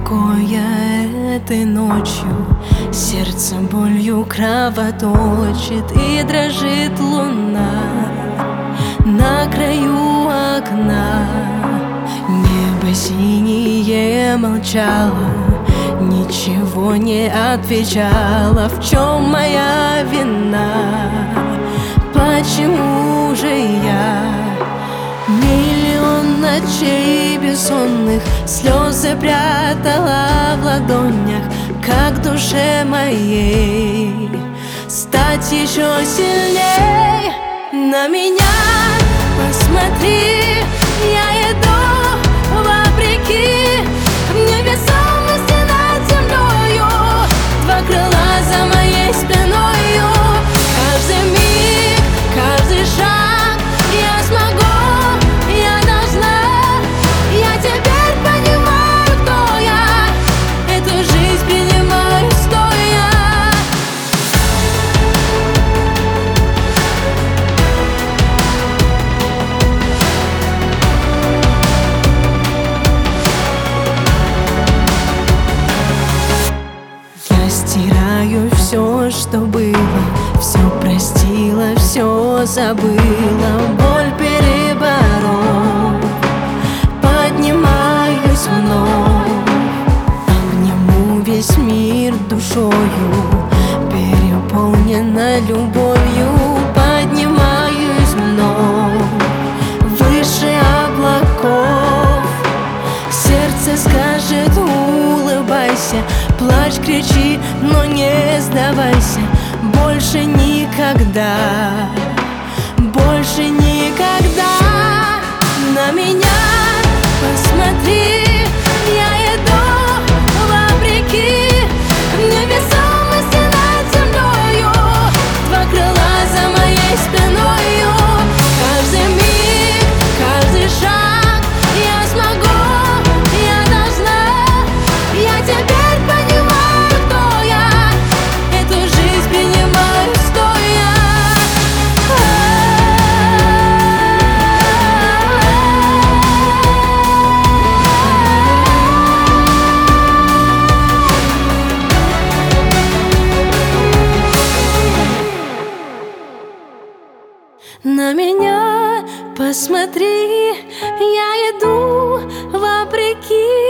покоя этой ночью. Сердце болью кровоточит, и дрожит луна на краю окна. Небо синее молчало, ничего не отвечало. В чем моя вина? Почему же я? Миллион ночей бессонных, слезы прятала в ладонях. Как душе моей стать еще сильней? На меня посмотри, я иду вопреки невесомости над землею. Два крыла за моей спиною. Каждый миг, каждый шаг я смогу, я должна. Я теперь понимаю, кто я. Эту жизнь принимаю стоя. Я стираю все, что было, все простила, все забыла. Боль переборов, поднимаюсь вновь. Обниму весь мир душою, переполнена любовью. Поднимаюсь вновь, выше облаков. Сердце скажет: улыбайся, плачь, кричи, но не сдавайся. Больше никогда, больше никогда. На меня посмотри, я иду вопреки невесомости над землею. Два крыла за моей спиною. Каждый миг, каждый шаг я смогу, я должна. Я теперь понимаю, кто я. Эту жизнь принимаю стоя. На меня посмотри, я иду вопреки